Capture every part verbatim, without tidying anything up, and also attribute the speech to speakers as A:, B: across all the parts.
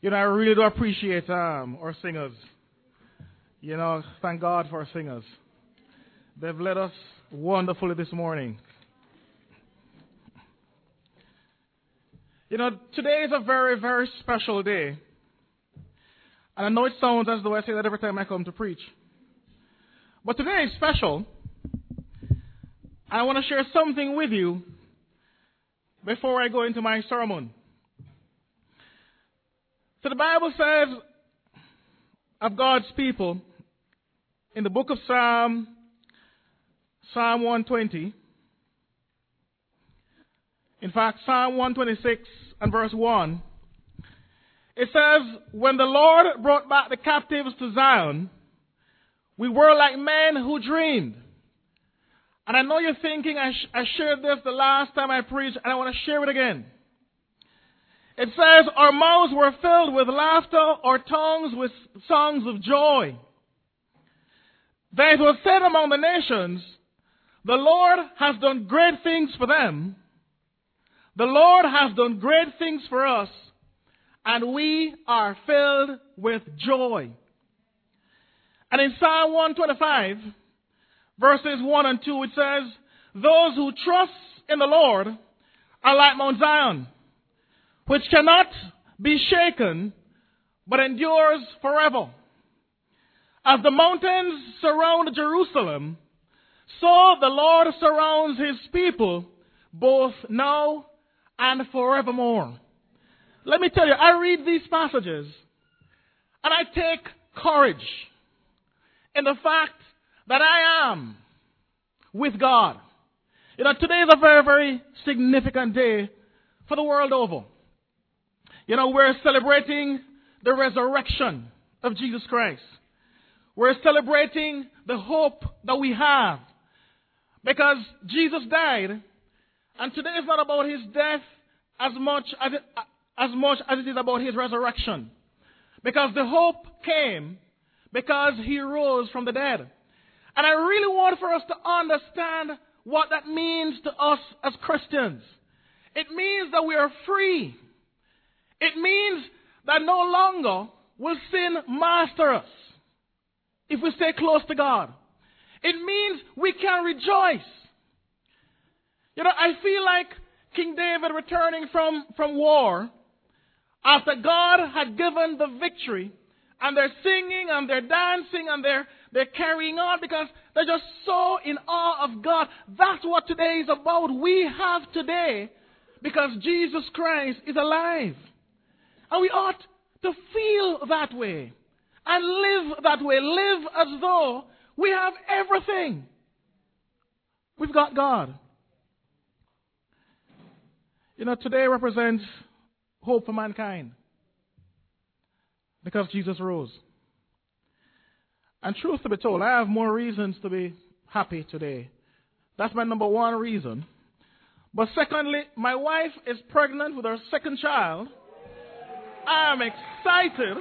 A: You know, I really do appreciate um, our singers. You know, thank God for our singers. They've led us wonderfully this morning. You know, today is a very, very special day. And I know it sounds as though I say that every time I come to preach. But today is special. I want to share something with you before I go into my sermon. So the Bible says of God's people in the book of Psalm, Psalm one twenty. In fact, Psalm one twenty-six and verse one. It says, when the Lord brought back the captives to Zion, we were like men who dreamed. And I know you're thinking, I, sh- I shared this the last time I preached, and I want to share it again. It says, our mouths were filled with laughter, our tongues with songs of joy. Then it was said among the nations, the Lord has done great things for them. The Lord has done great things for us, and we are filled with joy. And in Psalm one twenty-five, verses one and two, it says, those who trust in the Lord are like Mount Zion, which cannot be shaken, but endures forever. As the mountains surround Jerusalem, so the Lord surrounds his people, both now and forevermore. Let me tell you, I read these passages, and I take courage in the fact that I am with God. You know, today is a very, very significant day for the world over. You know, we're celebrating the resurrection of Jesus Christ. We're celebrating the hope that we have because Jesus died, and today is not about his death as much as it, as much as it is about his resurrection. Because the hope came because he rose from the dead. And I really want for us to understand what that means to us as Christians. It means that we are free. It means that no longer will sin master us if we stay close to God. It means we can rejoice. You know, I feel like King David returning from, from war after God had given the victory, and they're singing and they're dancing and they're, they're carrying on because they're just so in awe of God. That's what today is about. We have today because Jesus Christ is alive. And we ought to feel that way and live that way. Live as though we have everything. We've got God. You know, today represents hope for mankind because Jesus rose. And truth to be told, I have more reasons to be happy today. That's my number one reason. But secondly, my wife is pregnant with her second child. I am excited.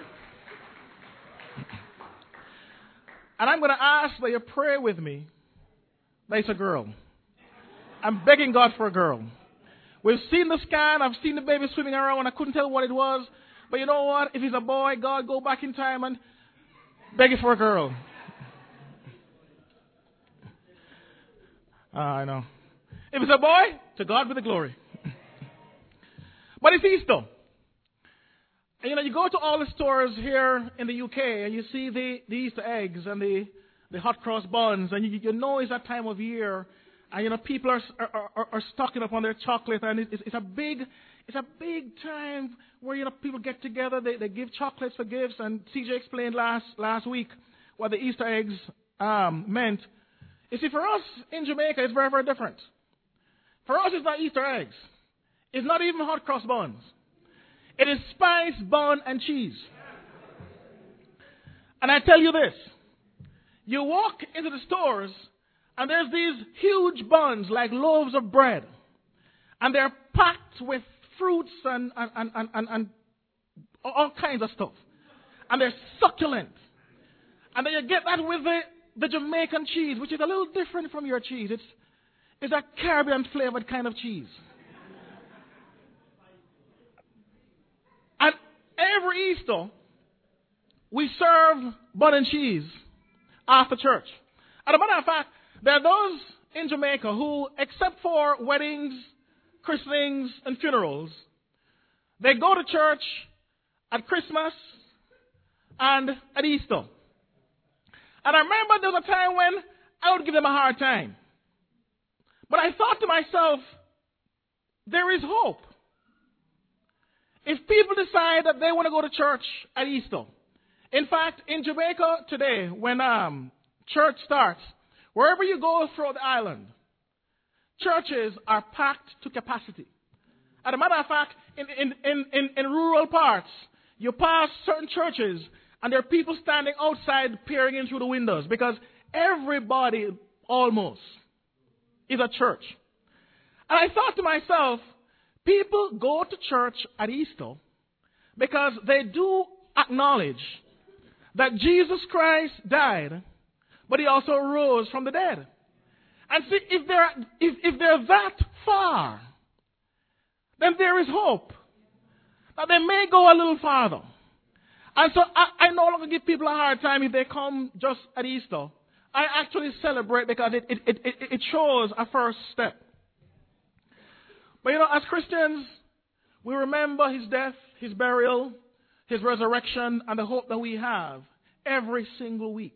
A: And I'm going to ask that you pray with me that it's a girl. I'm begging God for a girl. We've seen the scan. I've seen the baby swimming around. I couldn't tell what it was. But you know what? If it's a boy, God, go back in time and beg it for a girl. Ah, I know. If it's a boy, to God be the glory. But it's Easter. And, you know, you go to all the stores here in the U K and you see the, the Easter eggs and the, the hot cross buns. And you, you know it's that time of year. And, you know, people are, are, are, are stocking up on their chocolate. And it's, it's a big it's a big time where, you know, people get together. They, they give chocolates for gifts. And C J explained last, last week what the Easter eggs um, meant. You see, for us in Jamaica, it's very, very different. For us, it's not Easter eggs. It's not even hot cross buns. It is spice, bun, and cheese. And I tell you this. You walk into the stores, and there's these huge buns like loaves of bread. And they're packed with fruits and, and, and, and, and all kinds of stuff. And they're succulent. And then you get that with the, the Jamaican cheese, which is a little different from your cheese. It's, it's a Caribbean-flavored kind of cheese. And every Easter, we serve bun and cheese after church. As a matter of fact, there are those in Jamaica who, except for weddings, christenings, and funerals, they go to church at Christmas and at Easter. And I remember there was a time when I would give them a hard time. But I thought to myself, there is hope. If people decide that they want to go to church at Easter. In fact, in Jamaica today, when um, church starts, wherever you go throughout the island, churches are packed to capacity. As a matter of fact, in, in, in, in, in rural parts, you pass certain churches and there are people standing outside peering in through the windows because everybody almost is at church. And I thought to myself, people go to church at Easter because they do acknowledge that Jesus Christ died, but he also rose from the dead. And see, if they're, if, if they're that far, then there is hope. Now, they may go a little farther. And so I, I no longer give people a hard time if they come just at Easter. I actually celebrate because it, it, it, it, it shows a first step. But you know, as Christians, we remember his death, his burial, his resurrection, and the hope that we have every single week.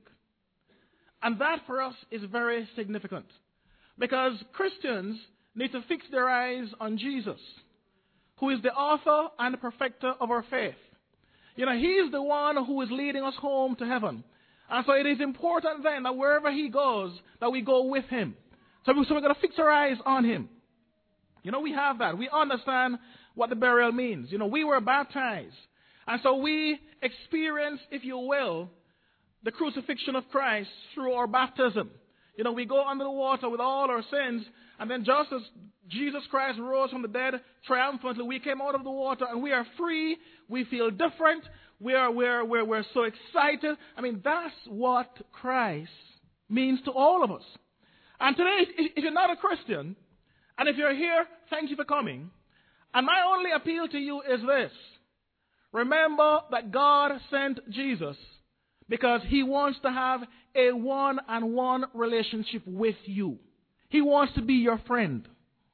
A: And that for us is very significant. Because Christians need to fix their eyes on Jesus, who is the author and the perfecter of our faith. You know, he is the one who is leading us home to heaven. And so it is important then that wherever he goes, that we go with him. So, we, so we're going to fix our eyes on him. You know, we have that. We understand what the burial means. You know, we were baptized. And so we experience, if you will, the crucifixion of Christ through our baptism. You know, we go under the water with all our sins, and then just as Jesus Christ rose from the dead triumphantly, we came out of the water and we are free. We feel different. We are, we're, we're, we're so excited. I mean, that's what Christ means to all of us. And today, if you're not a Christian, and if you're here, thank you for coming. And my only appeal to you is this. Remember that God sent Jesus because he wants to have a one-on-one relationship with you. He wants to be your friend.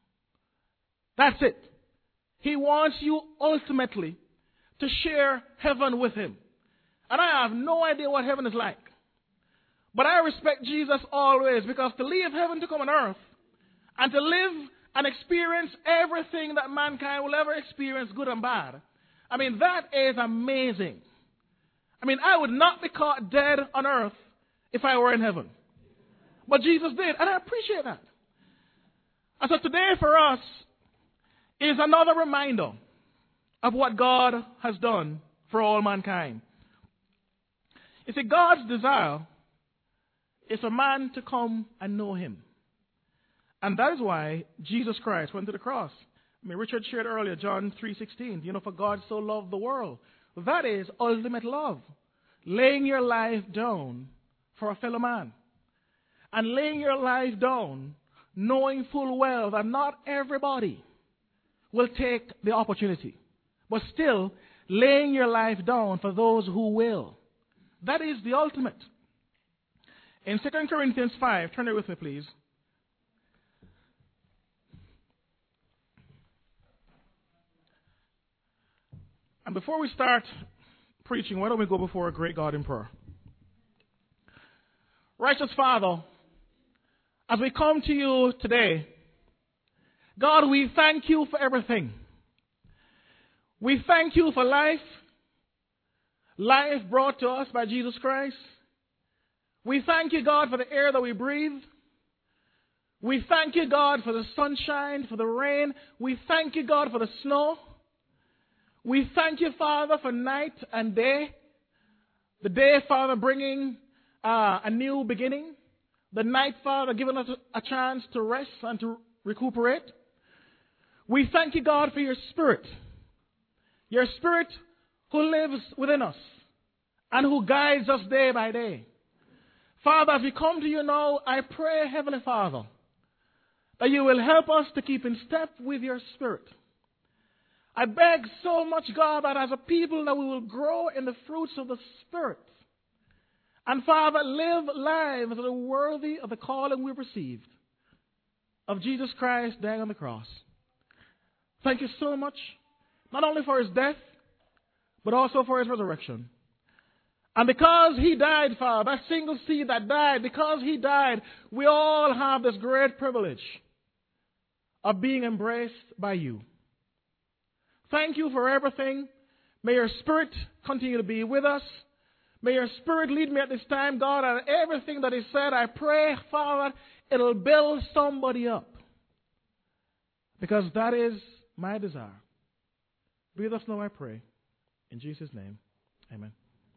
A: That's it. He wants you ultimately to share heaven with him. And I have no idea what heaven is like. But I respect Jesus always, because to leave heaven to come on earth and to live and experience everything that mankind will ever experience, good and bad, I mean, that is amazing. I mean, I would not be caught dead on earth if I were in heaven. But Jesus did, and I appreciate that. And so today for us is another reminder of what God has done for all mankind. You see, God's desire is for man to come and know him. And that is why Jesus Christ went to the cross. I mean, Richard shared earlier, John three sixteen, you know, for God so loved the world. That is ultimate love. Laying your life down for a fellow man. And laying your life down knowing full well that not everybody will take the opportunity. But still, laying your life down for those who will. That is the ultimate. In Second Corinthians five, turn it with me, please. And before we start preaching, why don't we go before a great God in prayer? Righteous Father, as we come to you today, God, we thank you for everything. We thank you for life, life brought to us by Jesus Christ. We thank you, God, for the air that we breathe. We thank you, God, for the sunshine, for the rain. We thank you, God, for the snow. We thank you, Father, for night and day. The day, Father, bringing uh, a new beginning. The night, Father, giving us a chance to rest and to recuperate. We thank you, God, for your Spirit. Your Spirit who lives within us and who guides us day by day. Father, as we come to you now, I pray, Heavenly Father, that you will help us to keep in step with your Spirit. I beg so much, God, that as a people that we will grow in the fruits of the Spirit. And Father, live lives that are worthy of the calling we've received of Jesus Christ dying on the cross. Thank you so much, not only for his death, but also for his resurrection. And because he died, Father, that single seed that died, because he died, we all have this great privilege of being embraced by you. Thank you for everything. May your Spirit continue to be with us. May your Spirit lead me at this time, God, and everything that is said, I pray, Father, it'll build somebody up. Because that is my desire. Be with us now, I pray. In Jesus' name, amen.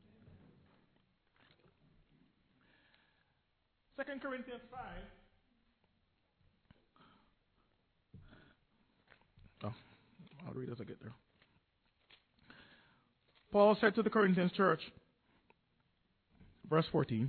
A: Second Corinthians five. Oh, I'll read as I get there. Paul said to the Corinthians church, verse fourteen,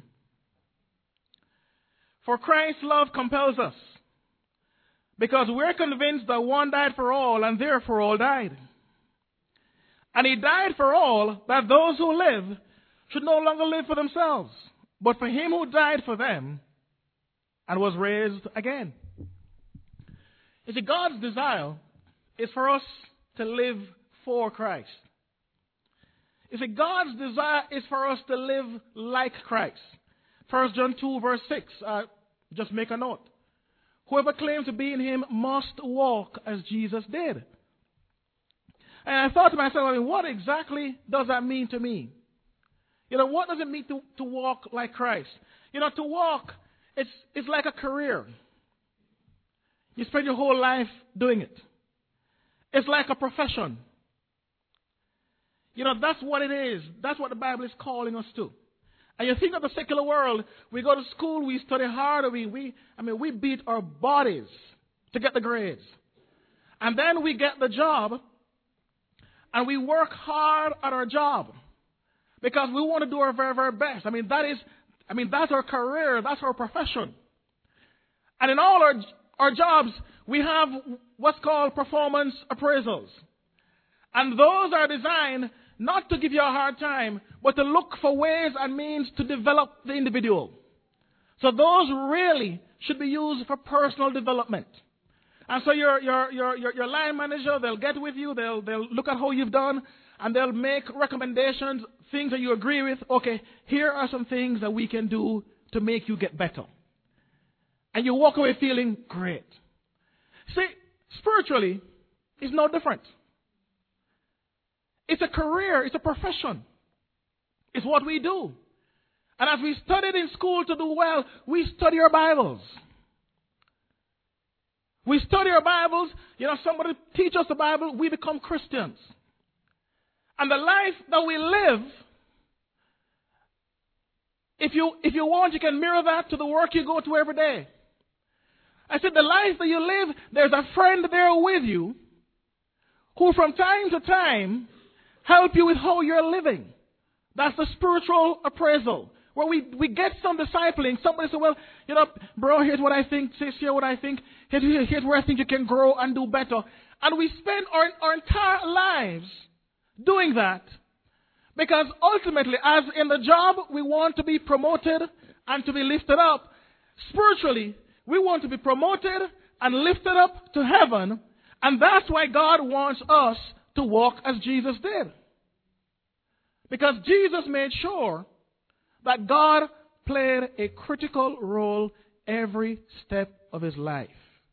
A: for Christ's love compels us, because we're convinced that one died for all, and therefore all died. And he died for all, that those who live should no longer live for themselves, but for him who died for them and was raised again. You see, God's desire is for us to live for Christ. You see, God's desire is for us to live like Christ. First John two, verse six, uh, just make a note. Whoever claims to be in him must walk as Jesus did. And I thought to myself, I mean, what exactly does that mean to me? You know, what does it mean to, to walk like Christ? You know, to walk, it's, it's like a career. You spend your whole life doing it. It's like a profession. You know, that's what it is. That's what the Bible is calling us to. And you think of the secular world, we go to school, we study hard, we, we, I mean, we beat our bodies to get the grades. And then we get the job, and we work hard at our job because we want to do our very, very best. I mean, that is, I mean, that's our career, that's our profession. And in all our, our jobs, we have what's called performance appraisals. And those are designed not to give you a hard time, but to look for ways and means to develop the individual. So those really should be used for personal development. And so your your your your, your line manager, they'll get with you, they'll they'll look at how you've done, and they'll make recommendations, things that you agree with. Okay, here are some things that we can do to make you get better. And you walk away feeling great. See, spiritually, it's no different. It's a career. It's a profession. It's what we do. And as we studied in school to do well, we study our Bibles. We study our Bibles. You know, somebody teach us the Bible, we become Christians. And the life that we live, if you, if you want, you can mirror that to the work you go to every day. I said, the life that you live, there's a friend there with you who from time to time help you with how you're living. That's the spiritual appraisal, where we, we get some discipling. Somebody says, well, you know, bro, here's what I think. Sis, here's what I think. Here's, here's where I think you can grow and do better. And we spend our, our entire lives doing that because ultimately, as in the job, we want to be promoted and to be lifted up. Spiritually, we want to be promoted and lifted up to heaven. And that's why God wants us to walk as Jesus did. Because Jesus made sure that God played a critical role every step of his life.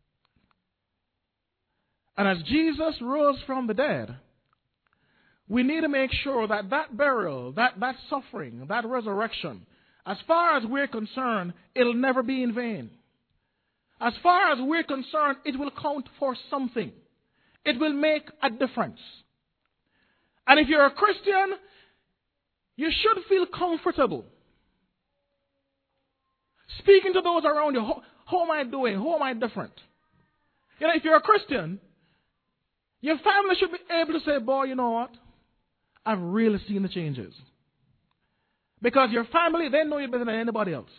A: And as Jesus rose from the dead, we need to make sure that that burial, that, that suffering, that resurrection, as far as we're concerned, it'll never be in vain. As far as we're concerned, it will count for something. It will make a difference. And if you're a Christian, you should feel comfortable speaking to those around you. How, how am I doing? How am I different? You know, if you're a Christian, your family should be able to say, boy, you know what? I've really seen the changes. Because your family, they know you better than anybody else.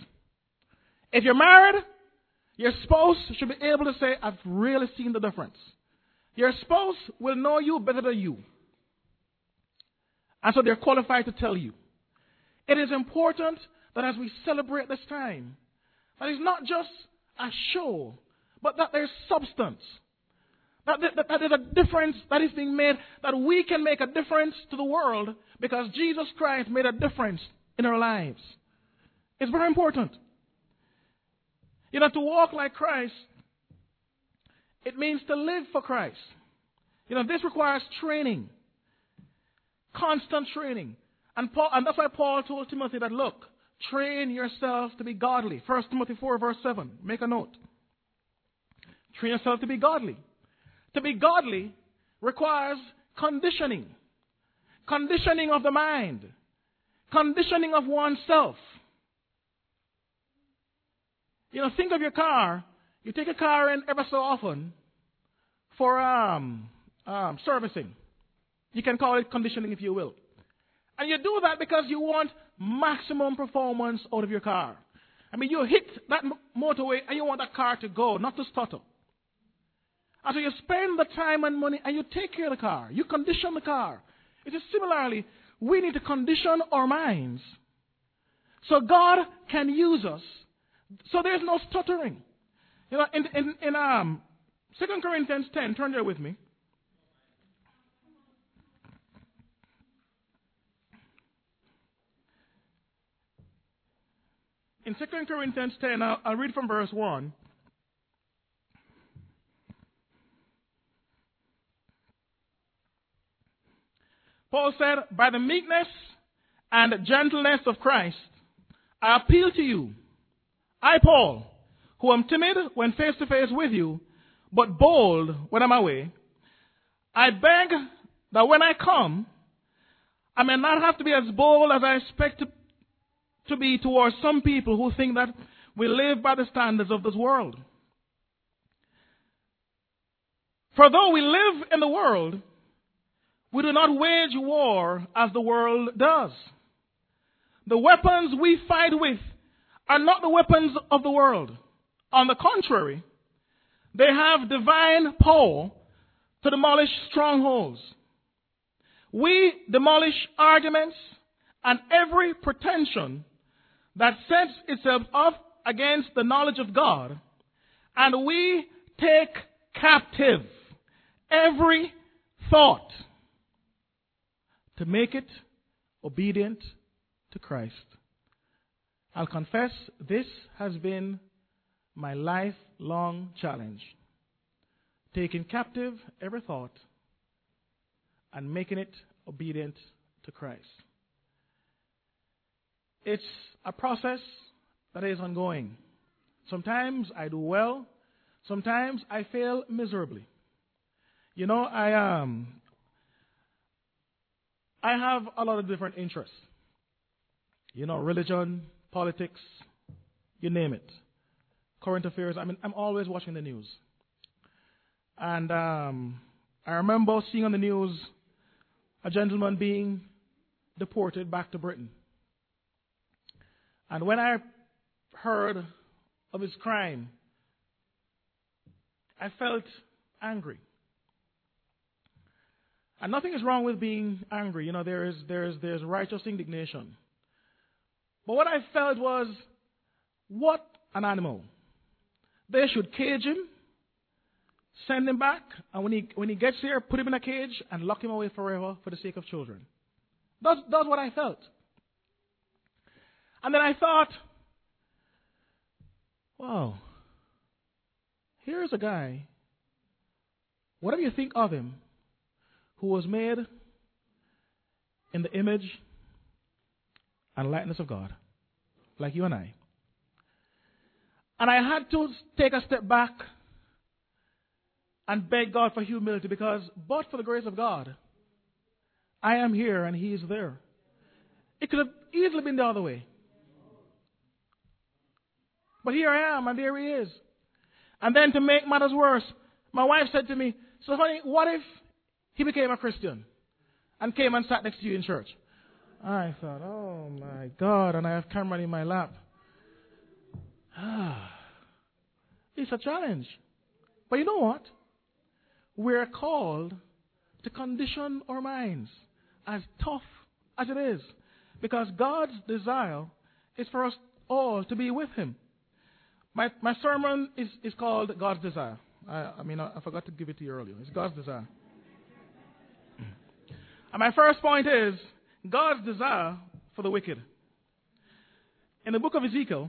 A: If you're married, your spouse should be able to say, I've really seen the difference. Your spouse will know you better than you. And so they're qualified to tell you. It is important that as we celebrate this time, that it's not just a show, but that there's substance. That, that, that there's a difference that is being made, that we can make a difference to the world because Jesus Christ made a difference in our lives. It's very important. You know, to walk like Christ, it means to live for Christ. You know, this requires training. Constant training. And, Paul, and that's why Paul told Timothy that, look, train yourself to be godly. First Timothy four, verse seven. Make a note. Train yourself to be godly. To be godly requires conditioning. Conditioning of the mind. Conditioning of oneself. You know, think of your car. You take a car in ever so often for um, um, servicing. You can call it conditioning if you will. And you do that because you want maximum performance out of your car. I mean, you hit that motorway and you want that car to go, not to stutter. And so you spend the time and money and you take care of the car. You condition the car. It is similarly, we need to condition our minds so God can use us. So there's no stuttering. You know, in, in, in um, Second Corinthians ten, turn there with me. In Second Corinthians ten, I'll, I'll read from verse one. Paul said, by the meekness and gentleness of Christ, I appeal to you, I, Paul, who am timid when face to face with you, but bold when I'm away. I beg that when I come, I may not have to be as bold as I expect to, to be towards some people who think that we live by the standards of this world. For though we live in the world, we do not wage war as the world does. The weapons we fight with are not the weapons of the world. On the contrary, they have divine power to demolish strongholds. We demolish arguments and every pretension that sets itself up against the knowledge of God, and we take captive every thought to make it obedient to Christ. I'll confess, this has been my lifelong challenge. Taking captive every thought and making it obedient to Christ. It's a process that is ongoing. Sometimes I do well. Sometimes I fail miserably. You know, I um, I have a lot of different interests. You know, religion, politics, you name it. Current affairs. I mean, I'm always watching the news. And um, I remember seeing on the news a gentleman being deported back to Britain. And when I heard of his crime, I felt angry. And nothing is wrong with being angry. You know, there is there's there's righteous indignation. But what I felt was, what an animal. They should cage him, send him back, and when he when he gets here, put him in a cage and lock him away forever for the sake of children. That's that's what I felt. And then I thought, wow, here's a guy, whatever you think of him, who was made in the image and likeness of God, like you and I. And I had to take a step back and beg God for humility, because but for the grace of God, I am here and he is there. It could have easily been the other way. But here I am and there he is. And then to make matters worse, my wife said to me, so honey, what if he became a Christian and came and sat next to you in church? I thought, oh my God, and I have Cameron in my lap. Ah, it's a challenge. But you know what? we're called to condition our minds as tough as it is, because God's desire is for us all to be with Him. My my sermon is, is called God's Desire. I, I mean, I, I forgot to give it to you earlier. It's God's desire. And my first point is God's desire for the wicked. In the book of Ezekiel,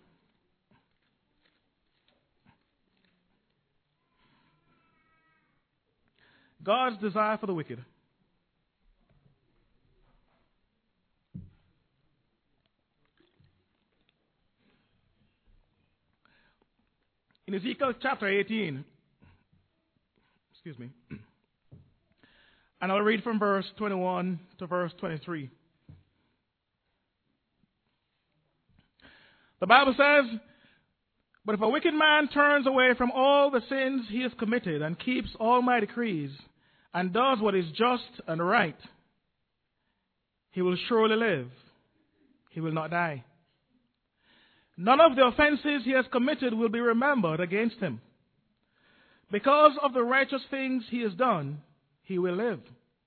A: God's desire for the wicked. In Ezekiel chapter eighteen, excuse me, and I'll read from verse twenty-one to verse twenty-three. The Bible says, "But if a wicked man turns away from all the sins he has committed and keeps all my decrees and does what is just and right, he will surely live. He will not die. None of the offenses he has committed will be remembered against him. Because of the righteous things he has done, he will live.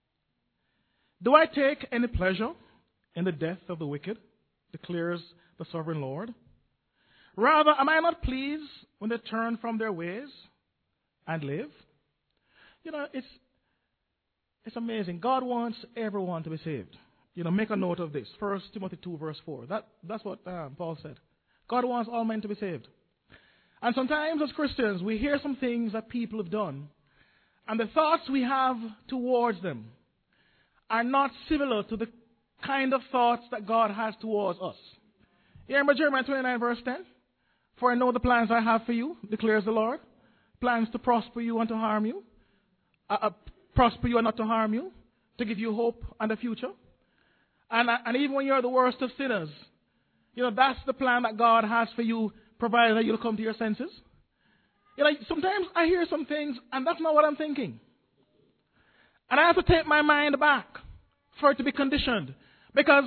A: Do I take any pleasure in the death of the wicked, declares the sovereign Lord? Rather, am I not pleased when they turn from their ways and live?" You know, it's it's amazing. God wants everyone to be saved. You know, make a note of this. First Timothy two, verse four. That, that's what um, Paul said. God wants all men to be saved. And sometimes as Christians, we hear some things that people have done, and the thoughts we have towards them are not similar to the kind of thoughts that God has towards us. You remember Jeremiah twenty-nine, verse ten? "For I know the plans I have for you, declares the Lord. Plans to prosper you and to harm you. Uh, uh, prosper you and not to harm you. To give you hope and a future." And, uh, and even when you're the worst of sinners, you know, that's the plan that God has for you, provided that you'll come to your senses. You know, sometimes I hear some things, and that's not what I'm thinking. And I have to take my mind back for it to be conditioned. Because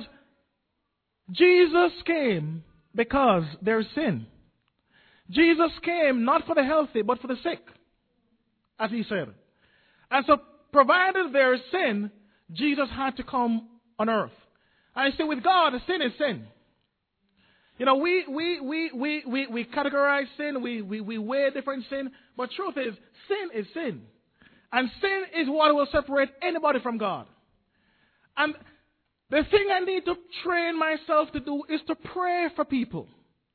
A: Jesus came because there's sin. Jesus came not for the healthy, but for the sick, as he said. And so, provided there is sin, Jesus had to come on earth. And so with God, sin is sin. You know, we we we we we, we categorize sin, we, we, we weigh different sin, but truth is, sin is sin. And sin is what will separate anybody from God. And the thing I need to train myself to do is to pray for people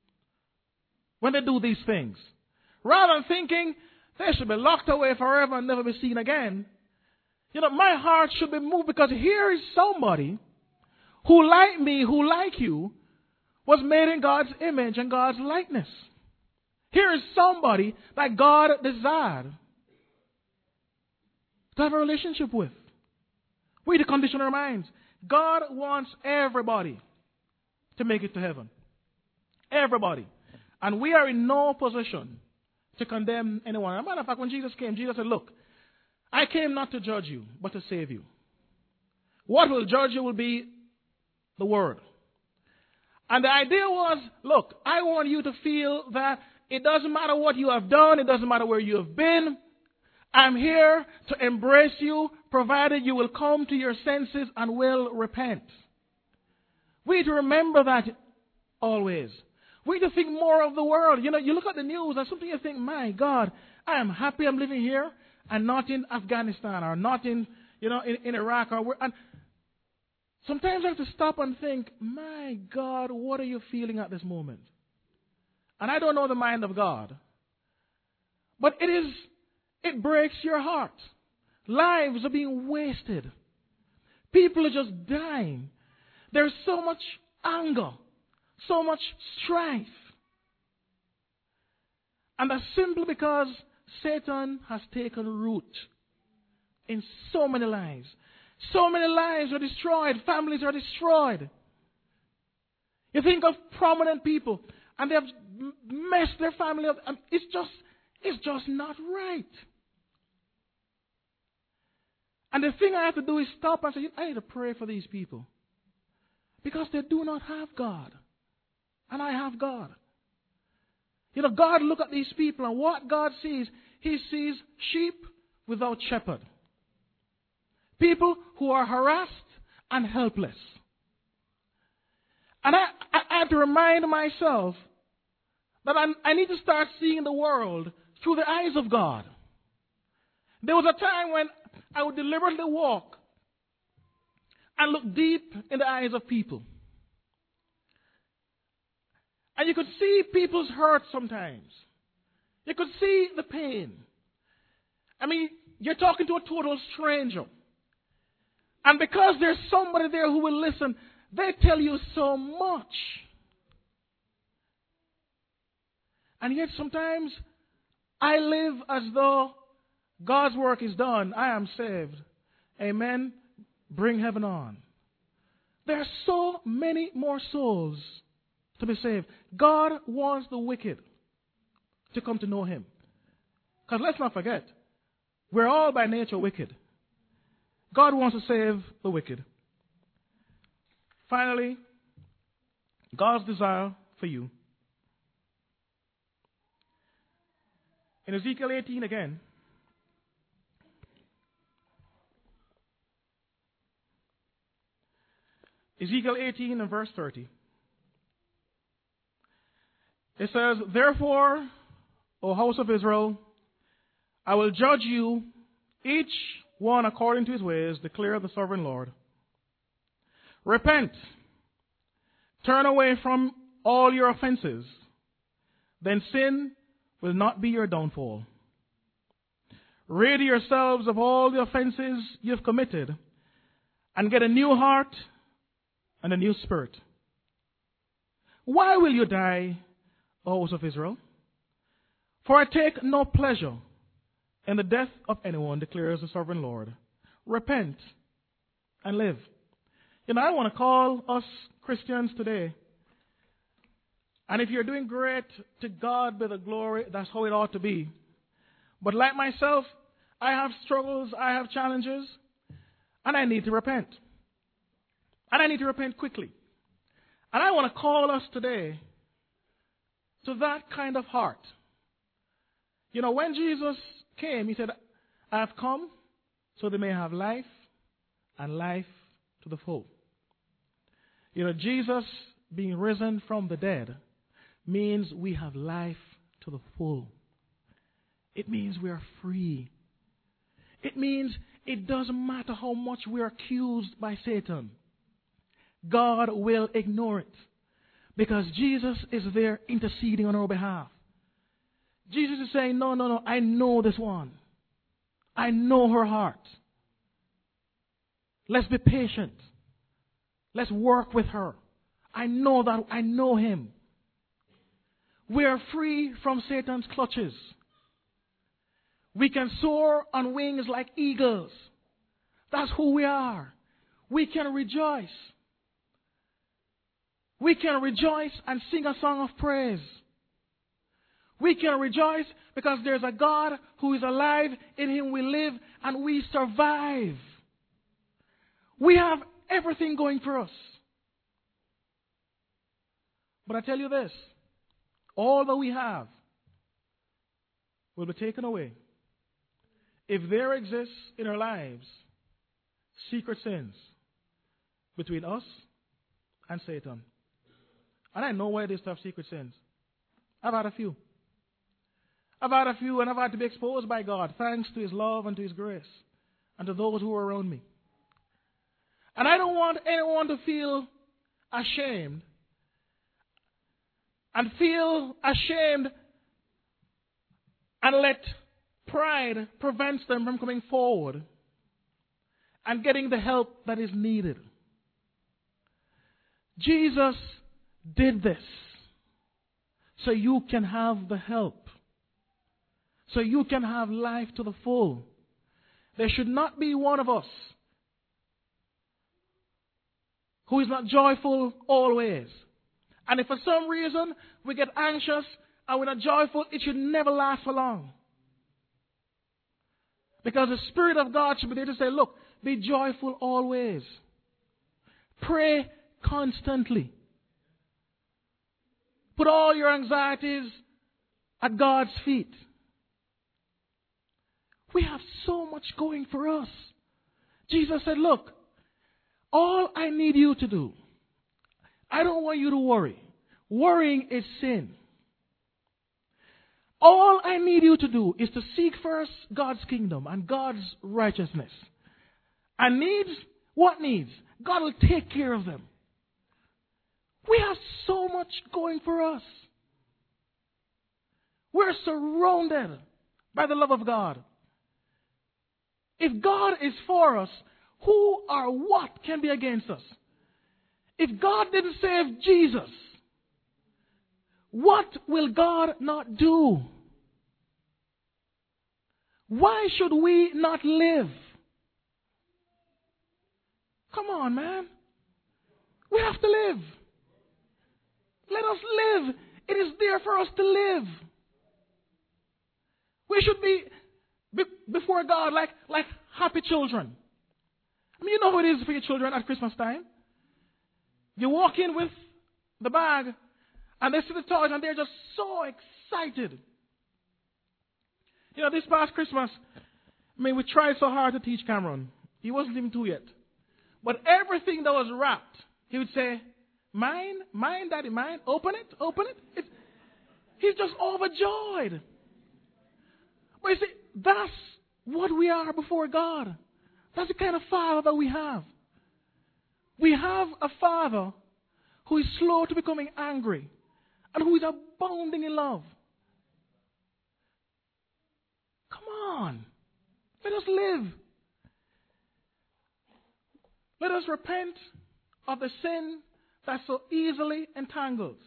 A: when they do these things. Rather than thinking they should be locked away forever and never be seen again. You know, my heart should be moved because here is somebody who, like me, who, like you, was made in God's image and God's likeness. Here is somebody that God desired to have a relationship with. We need to condition our minds. God wants everybody to make it to heaven. Everybody. And we are in no position to condemn anyone. As a matter of fact, when Jesus came, Jesus said, "Look, I came not to judge you, but to save you. What will judge you will be the Word." And the idea was, look, I want you to feel that it doesn't matter what you have done, it doesn't matter where you have been. I'm here to embrace you, provided you will come to your senses and will repent. We need to remember that always. We need to think more of the world. You know, you look at the news and something you think, my God, I am happy I'm living here and not in Afghanistan or not in, you know, in, in Iraq or where. And sometimes I have to stop and think, my God, what are you feeling at this moment? And I don't know the mind of God. But it is, it breaks your heart. Lives are being wasted. People are just dying. There's so much anger, so much strife. And that's simply because Satan has taken root in so many lives. So many lives are destroyed. Families are destroyed. You think of prominent people, and they have messed their family up. And it's just, it's just not right. And the thing I have to do is stop and say, I need to pray for these people. Because they do not have God. And I have God. You know, God look at these people, and what God sees, He sees sheep without shepherd. People who are harassed and helpless. And I, I, I have to remind myself that I'm, I need to start seeing the world through the eyes of God. There was a time when I would deliberately walk and look deep in the eyes of people. And you could see people's hurt sometimes. You could see the pain. I mean, you're talking to a total stranger. And because there's somebody there who will listen, they tell you so much. And yet sometimes I live as though God's work is done. I am saved. Amen. Bring heaven on. There are so many more souls to be saved. God wants the wicked to come to know Him. Because let's not forget, we're all by nature wicked. God wants to save the wicked. Finally, God's desire for you. In Ezekiel eighteen again, Ezekiel eighteen and verse thirty. It says, "Therefore, O house of Israel, I will judge you, each one according to his ways, declare the sovereign Lord. Repent, turn away from all your offenses, then sin will not be your downfall. Rid yourselves of all the offenses you have committed, and get a new heart and a new spirit. Why will you die, O house of Israel? For I take no pleasure in the death of anyone, declares the sovereign Lord. Repent and live." You know, I want to call us Christians today. And if you're doing great, to God be the glory. That's how it ought to be. But like myself, I have struggles, I have challenges, and I need to repent. And I need to repent quickly. And I want to call us today to that kind of heart. You know, when Jesus came, He said, "I have come so they may have life and life to the full." You know, Jesus being risen from the dead means we have life to the full. It means we are free. It means it doesn't matter how much we are accused by Satan. God will ignore it because Jesus is there interceding on our behalf. Jesus is saying, no, no, no, I know this one. I know her heart. Let's be patient. Let's work with her. I know that. I know him. We are free from Satan's clutches. We can soar on wings like eagles. That's who we are. We can rejoice. We can rejoice and sing a song of praise. We can rejoice because there's a God who is alive. In Him we live and we survive. We have everything going for us. But I tell you this, all that we have will be taken away if there exists in our lives secret sins between us and Satan. And I know why they have secret sins. I've had a few. I've had a few and I've had to be exposed by God thanks to His love and to His grace and to those who are around me. And I don't want anyone to feel ashamed and feel ashamed and let pride prevent them from coming forward and getting the help that is needed. Jesus did this so you can have the help, so you can have life to the full. There should not be one of us who is not joyful always. And if for some reason we get anxious and we're not joyful, it should never last for long. Because the Spirit of God should be there to say, look, be joyful always. Pray constantly. Put all your anxieties at God's feet. We have so much going for us. Jesus said, look, all I need you to do, I don't want you to worry. Worrying is sin. All I need you to do is to seek first God's kingdom and God's righteousness. And needs, what needs? God will take care of them. We have so much going for us. We're surrounded by the love of God. If God is for us, who or what can be against us? If God didn't save Jesus, what will God not do? Why should we not live? Come on, man. We have to live. Let us live. It is there for us to live. We should be, be before God like, like happy children. I mean, you know how it is for your children at Christmas time. You walk in with the bag, and they see the toys, and they're just so excited. You know, this past Christmas, I mean, we tried so hard to teach Cameron. He wasn't even two yet. But everything that was wrapped, he would say, mine, mine, daddy, mine, open it, open it. It's, he's just overjoyed. But you see, that's what we are before God. That's the kind of Father that we have. We have a Father who is slow to becoming angry and who is abounding in love. Come on. Let us live. Let us repent of the sin that so easily entangles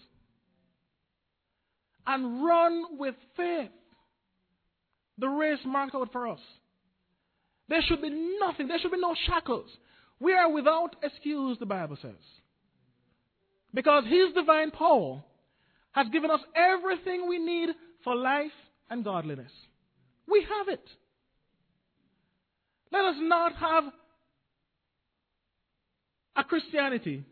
A: and run with faith the race marked out for us. There should be nothing. There should be no shackles. We are without excuse, the Bible says. Because His divine power has given us everything we need for life and godliness. We have it. Let us not have a Christianity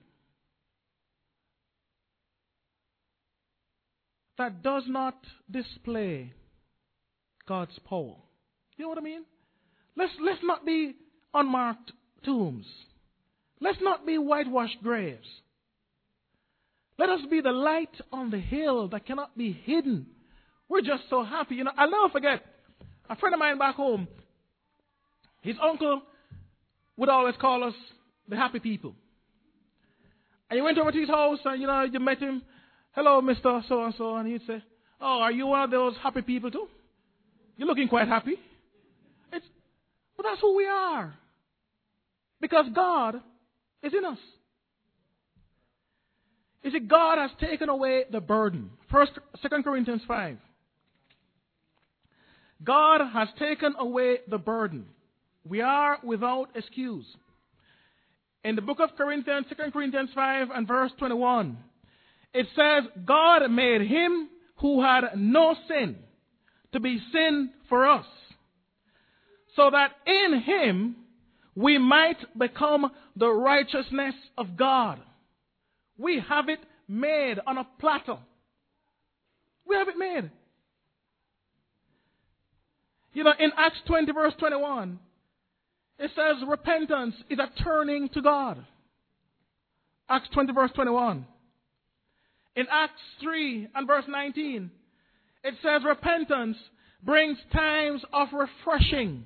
A: that does not display God's power. You know what I mean? Let's, let's not be unmarked tombs. Let's not be whitewashed graves. Let us be the light on the hill that cannot be hidden. We're just so happy. You know, I'll never forget a friend of mine back home. His uncle would always call us the happy people. And you went over to his house and, you know, you met him. Hello, Mister So-and-so. And he'd say, oh, are you one of those happy people too? You're looking quite happy. It's, but that's who we are. Because God is in us. You see, God has taken away the burden. First, Second Corinthians five. God has taken away the burden. We are without excuse. In the book of Corinthians, Second Corinthians five and verse twenty-one, it says, God made Him who had no sin to be sin for us, so that in Him we might become the righteousness of God. We have it made on a platter. We have it made. You know, in Acts twenty verse twenty-one, it says repentance is a turning to God. Acts twenty verse twenty-one. In Acts three and verse nineteen, it says repentance brings times of refreshing.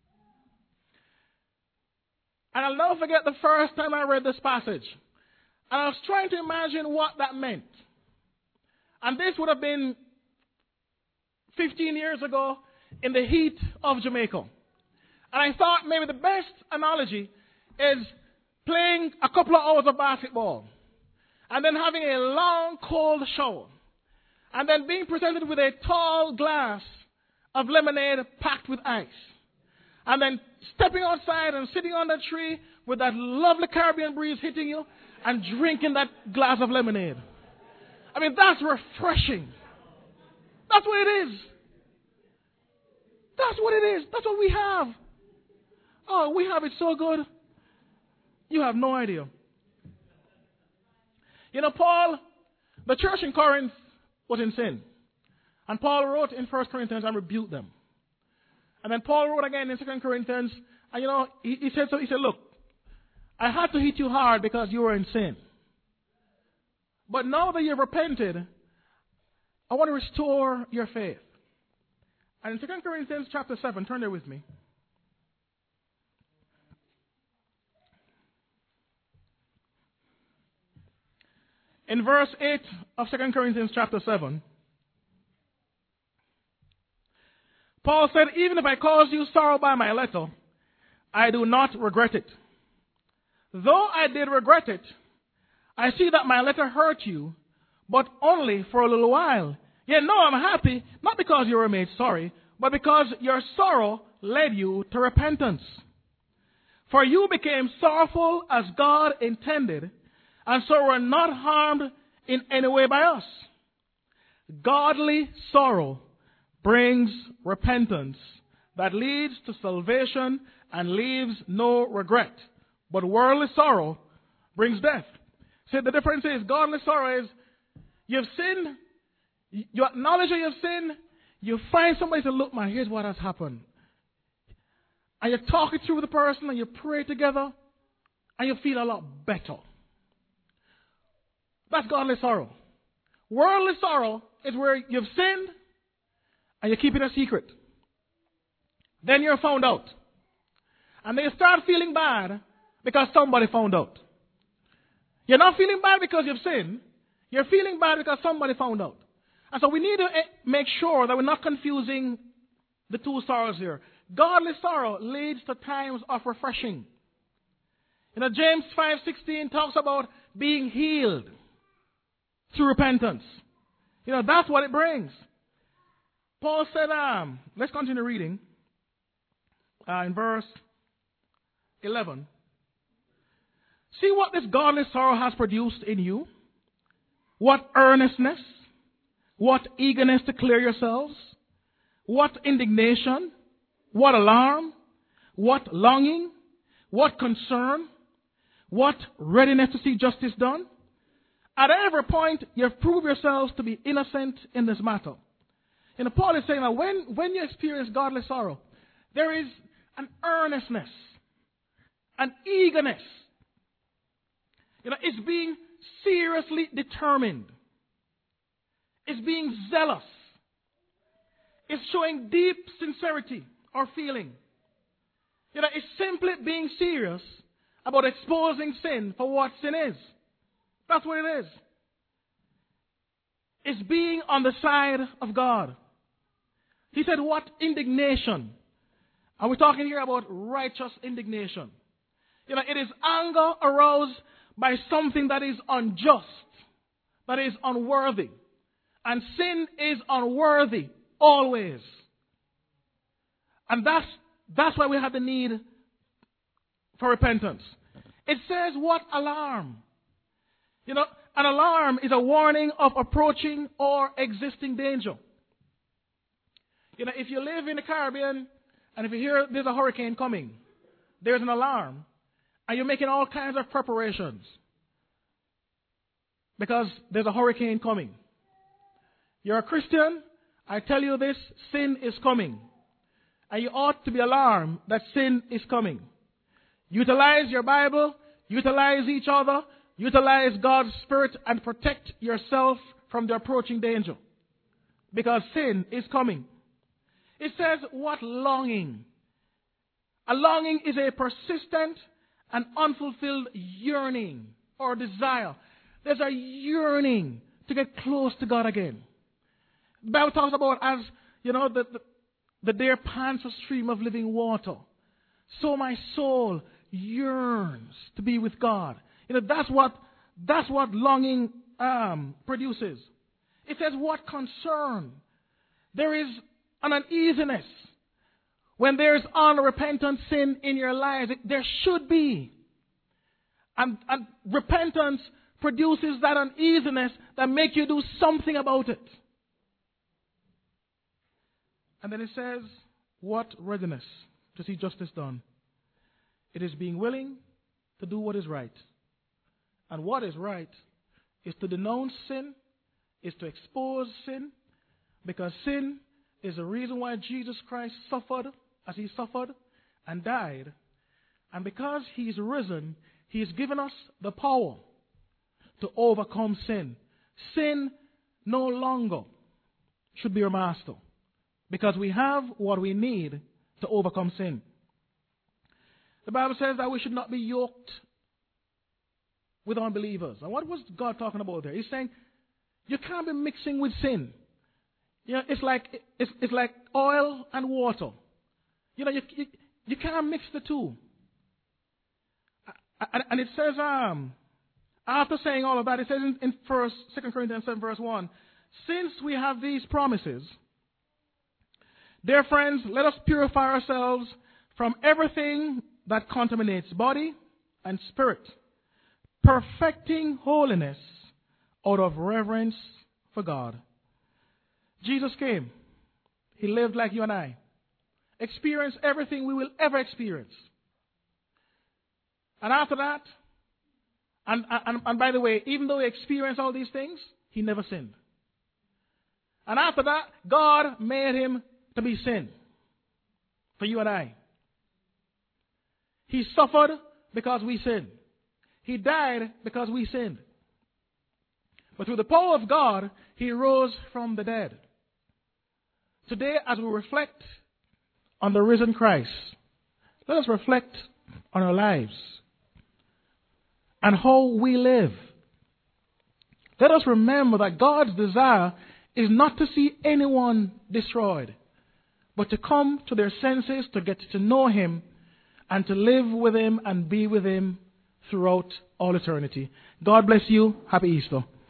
A: And I'll never forget the first time I read this passage. And I was trying to imagine what that meant. And this would have been fifteen years ago in the heat of Jamaica. And I thought maybe the best analogy is playing a couple of hours of basketball and then having a long, cold shower and then being presented with a tall glass of lemonade packed with ice and then stepping outside and sitting on the tree with that lovely Caribbean breeze hitting you and drinking that glass of lemonade. I mean, that's refreshing. That's what it is. That's what it is. That's what we have. Oh, we have it so good. You have no idea. You know, Paul, the church in Corinth was in sin. And Paul wrote in First Corinthians and rebuked them. And then Paul wrote again in Second Corinthians, and you know, he, he said so. He said, look, I had to hit you hard because you were in sin. But now that you've repented, I want to restore your faith. And in Second Corinthians chapter seven, turn there with me. In verse eight of Second Corinthians chapter seven, Paul said, even if I cause you sorrow by my letter, I do not regret it. Though I did regret it, I see that my letter hurt you, but only for a little while. Yet now I'm happy, not because you were made sorry, but because your sorrow led you to repentance. For you became sorrowful as God intended, and so were not harmed in any way by us. Godly sorrow brings repentance that leads to salvation and leaves no regret. But worldly sorrow brings death. See, the difference is godly sorrow is you've sinned, you acknowledge that you've sinned, you find somebody to say, look, man, here's what has happened. And you talk it through with the person and you pray together and you feel a lot better. That's godly sorrow. Worldly sorrow is where you've sinned and you keep it a secret. Then you're found out. And then you start feeling bad because somebody found out. You're not feeling bad because you've sinned. You're feeling bad because somebody found out. And so we need to make sure that we're not confusing the two sorrows here. Godly sorrow leads to times of refreshing. You know, James five sixteen talks about being healed through repentance. You know, that's what it brings. Paul said, um, let's continue reading uh, in verse eleven. See what this godly sorrow has produced in you. What earnestness, what eagerness to clear yourselves, what indignation, what alarm, what longing, what concern, what readiness to see justice done. At every point, you have proved yourselves to be innocent in this matter. You know, Paul is saying that when, when you experience godly sorrow, there is an earnestness, an eagerness. You know, it's being seriously determined. It's being zealous. It's showing deep sincerity or feeling. You know, it's simply being serious about exposing sin for what sin is. That's what it is. It's being on the side of God. He said, what indignation? And we're talking here about righteous indignation. You know, it is anger aroused by something that is unjust, that is unworthy. And sin is unworthy always. And that's, that's why we have the need for repentance. It says, what alarm? You know, an alarm is a warning of approaching or existing danger. You know, if you live in the Caribbean and if you hear there's a hurricane coming, there's an alarm, and you're making all kinds of preparations because there's a hurricane coming. You're a Christian, I tell you this, sin is coming. And you ought to be alarmed that sin is coming. Utilize your Bible, utilize each other, utilize God's Spirit, and protect yourself from the approaching danger. Because sin is coming. It says, what longing? A longing is a persistent and unfulfilled yearning or desire. There's a yearning to get close to God again. The Bible talks about as, you know, the, the, the deer pants a stream of living water. So my soul yearns to be with God. You know, that's what, that's what longing um, produces. It says, what concern? There is an uneasiness. When there's unrepentant sin in your life, there should be. And, and repentance produces that uneasiness that makes you do something about it. And then it says, what readiness to see justice done? It is being willing to do what is right. And what is right is to denounce sin, is to expose sin, because sin is the reason why Jesus Christ suffered as he suffered and died. And because he is risen, he has given us the power to overcome sin. Sin no longer should be our master, because we have what we need to overcome sin. The Bible says that we should not be yoked with unbelievers. And what was God talking about there? He's saying you can't be mixing with sin. You know, it's like it's, it's like oil and water. You know, you, you, you can't mix the two. And, and it says, um, after saying all of that, it says in, in first, Second Corinthians seven, verse one, since we have these promises, dear friends, let us purify ourselves from everything that contaminates body and spirit, perfecting holiness out of reverence for God. Jesus came. He lived like you and I. Experienced everything we will ever experience. And after that, and, and, and by the way, even though he experienced all these things, he never sinned. And after that, God made him to be sin for you and I. He suffered because we sinned. He died because we sinned. But through the power of God, he rose from the dead. Today, as we reflect on the risen Christ, let us reflect on our lives and how we live. Let us remember that God's desire is not to see anyone destroyed, but to come to their senses, to get to know him, and to live with him and be with him throughout all eternity. God bless you. Happy Easter.